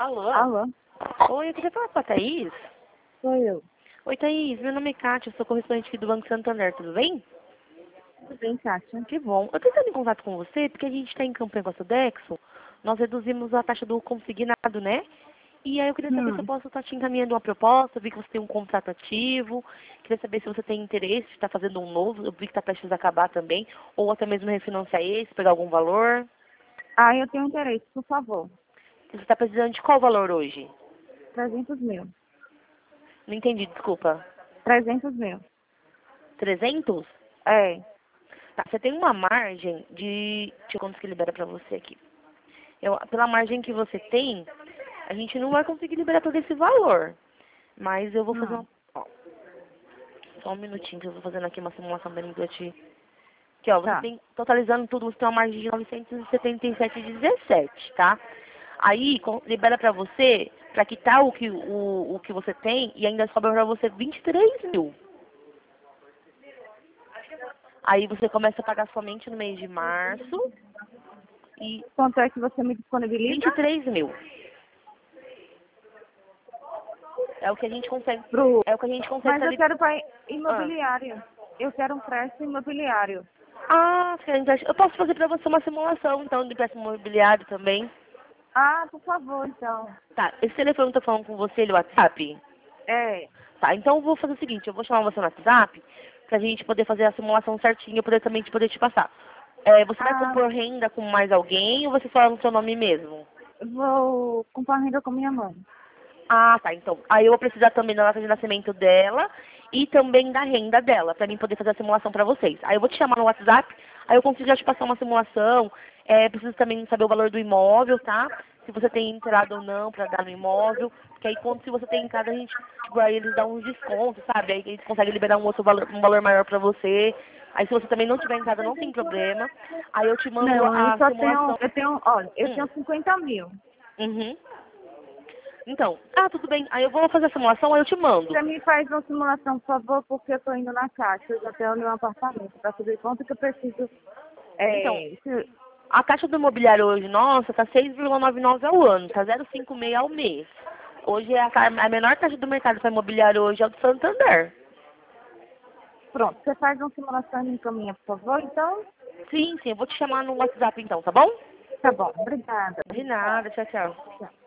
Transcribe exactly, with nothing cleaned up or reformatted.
Alô? Alô? Oi, eu queria falar com a Thaís. Sou eu. Oi, Thaís. Meu nome é Kátia, eu sou correspondente aqui do Banco Santander, tudo bem? Tudo bem, Kátia? Que bom. Eu tô entrando em contato com você porque a gente está em campanha com a Sodexo. Nós reduzimos a taxa do consignado, né? E aí eu queria saber se eu Hum. posso estar te encaminhando uma proposta. Eu vi que você tem um contrato ativo. Queria saber se você tem interesse de estar fazendo um novo. Eu vi que está prestes a acabar também. Ou até mesmo refinanciar esse, pegar algum valor. Ah, eu tenho interesse, por favor. Você está precisando de qual valor hoje? Trezentos mil. Não entendi, desculpa. Trezentos mil. trezentos? É. Tá, você tem uma margem de... Deixa eu ver quanto que libera pra você aqui. Eu, pela margem que você tem, a gente não vai conseguir liberar todo esse valor. Mas eu vou fazer Hum. uma... Ó, só um minutinho que eu vou fazendo aqui uma simulação bem pra ti. Aqui, ó, você Tá. tem, totalizando tudo, você tem uma margem de novecentos e setenta e sete vírgula dezessete, tá? Aí, com- libera pra você, pra quitar o que, o, o que você tem, e ainda sobra pra você vinte e três mil. Aí você começa a pagar somente no mês de março e Quanto é que você me disponibiliza? vinte e três mil. É o que a gente consegue. Pro... É o que a gente consegue Mas estar eu li... quero para ah. imobiliário. Eu quero um crédito imobiliário. ah, gente, eu posso fazer pra você uma simulação, então, de empréstimo imobiliário também. Ah, por favor, então. Tá, esse telefone tá falando com você, ele é o WhatsApp? É. Tá, então eu vou fazer o seguinte, eu vou chamar você no WhatsApp pra gente poder fazer a simulação certinha e poder também te poder te passar. É, você vai Ah, compor renda com mais alguém ou você fala no seu nome mesmo? eu vou comprar renda com minha mãe. Ah, tá. Então, aí eu vou precisar também da data de nascimento dela e também da renda dela, pra mim poder fazer a simulação pra vocês. Aí eu vou te chamar no WhatsApp, aí eu consigo já te passar uma simulação. É, preciso também saber o valor do imóvel, tá? Se você tem entrada ou não pra dar no imóvel. Porque aí quando se você tem entrada, a gente, tipo, aí eles dão uns descontos, sabe? Aí eles conseguem liberar um outro valor, um valor maior pra você. Aí se você também não tiver entrada, não tem problema. Aí eu te mando Não, eu a só tenho, simulação. eu tenho, olha, eu Hum. tenho cinquenta mil. Uhum. Então, ah, tudo bem. Aí eu vou fazer a simulação, aí eu te mando. Você me faz uma simulação, por favor, porque eu estou indo na caixa, eu já tenho meu apartamento, para saber quanto que eu preciso. Então, É, se- a taxa do imobiliário hoje, nossa, tá seis vírgula noventa e nove ao ano, tá zero vírgula cinquenta e seis ao mês. Hoje é a, ca- a menor taxa do mercado para imobiliário hoje é o do Santander. pronto, você faz uma simulação e me encaminha, por favor, então? Sim, sim, eu vou te chamar no WhatsApp então, tá bom? Tá bom, obrigada. De nada, tchau, tchau. Tchau.